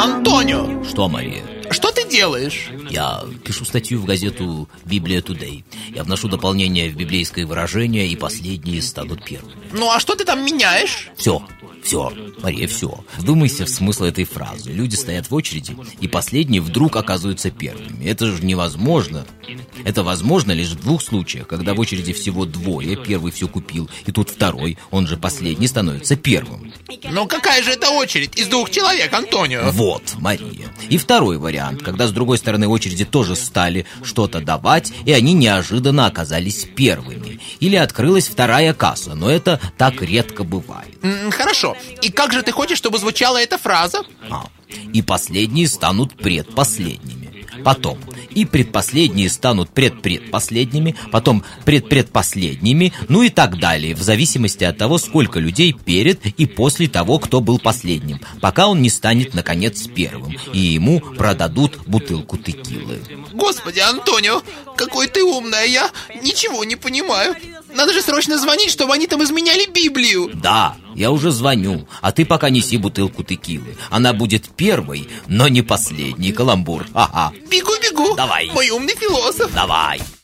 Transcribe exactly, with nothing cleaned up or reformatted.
Антонио! Что, Мария? Что ты делаешь? Я пишу статью в газету «Библия Тудей». Я вношу дополнение в библейское выражение, и последние станут первыми. Ну, а что ты там меняешь? Все, все, Мария, все. Вдумайся в смысл этой фразы. Люди стоят в очереди, и последние вдруг оказываются первыми. Это же невозможно. Это возможно лишь в двух случаях, когда в очереди всего двое, первый все купил, и тут второй, он же последний, становится первым. Ну, какая же это очередь из двух человек, Антонио? Вот, Мария. И второй вариант, когда с другой стороны очереди тоже стали что-то давать, и они неожиданно оказались первыми. Или открылась вторая касса, но это так редко бывает. М, Хорошо. И как же ты хочешь, чтобы звучала эта фраза? А, и последние станут предпоследними. Потом и предпоследние станут предпредпоследними, потом предпредпоследними, ну и так далее, в зависимости от того, сколько людей перед и после того, кто был последним, пока он не станет, наконец, первым, и ему продадут бутылку текилы. Господи, Антонио, какой ты умный, а я ничего не понимаю. Надо же срочно звонить, чтобы они там изменяли Библию. Да, я уже звоню, а ты пока неси бутылку текилы. Она будет первой, но не последней. Каламбур. Ага. Бегу-бегу. Давай. Мой умный философ. Давай.